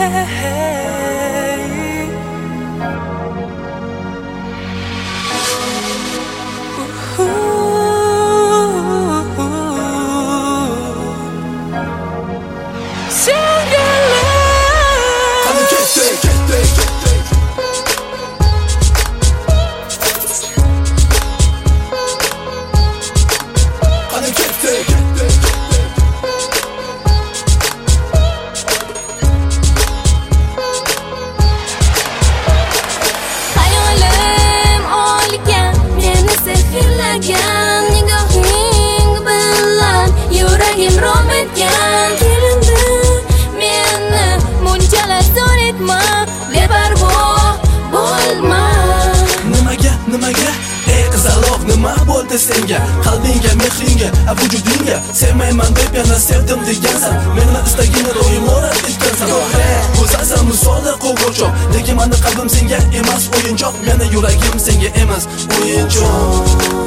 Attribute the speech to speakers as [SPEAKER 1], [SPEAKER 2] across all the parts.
[SPEAKER 1] Nigohing bilan yuragim rom etgan. Kelindi meni munchalar so'ratma, beparvo bo'lma.
[SPEAKER 2] Nimaga ey qizaloq, nima bo'ldi senga? Qalbingga, mehringga, vujudingga sevmayman deb yana sevdim degansan. Meni istagini ro'yim o'rab etgansan. Go'zalsan misoli qo'g'irchoq, lekin meni qalbim senga emas o'yinchoq. Meni yuragim senga emas o'yinchoq.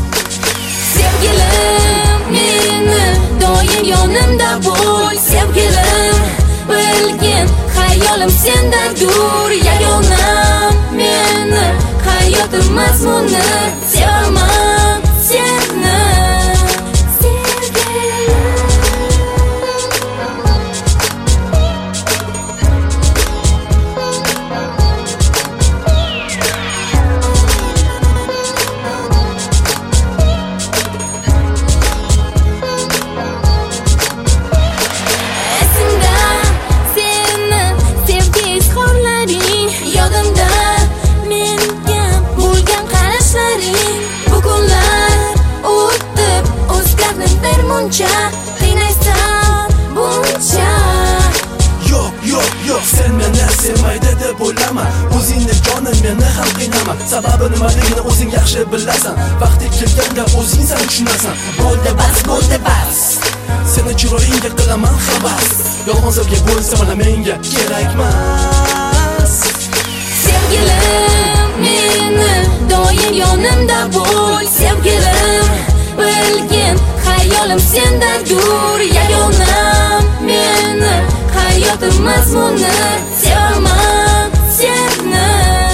[SPEAKER 1] Sevgilim, meni doim yonimda bo'l. Sevgilim, bilgin xayolim sendan dur. Yagonam meni hayotim mazmuni, sevaman seni. Qiynaysan buncha.
[SPEAKER 2] Yo'q, sen meni sevmaydi deb o'ylama. O'zingni jonim meni ham qiynama. Sababi nimaligini o'zing yaxshi bilasan. Vaqti kelganda o'zing san tushunasan. Bo'ldi bas. Seni chiroyingga qilaman havas. Yolg'on sevgi bo'lsa mana menga kerakmas.
[SPEAKER 1] Sevgilim, meni doim yonimda bo'l. Sevgilim, bilgin hayolim sendan dur. Yagonam meni hayotim mazmuni, sevaman seni.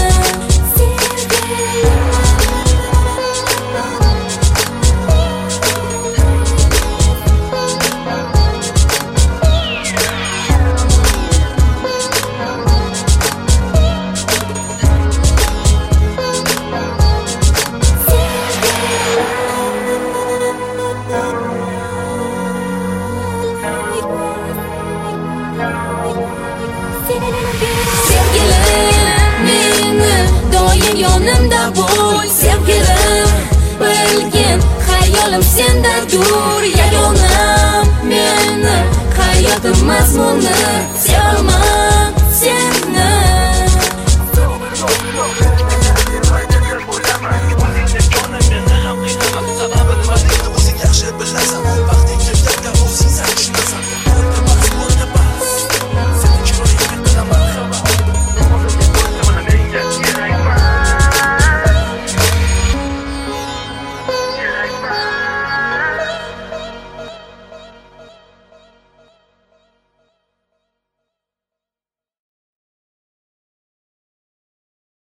[SPEAKER 1] Sevgilim, meni doim yonimda bo'l. Sevgilim, bilgin hayolim sendan dur. Yagonam meni hayotim mazmuni,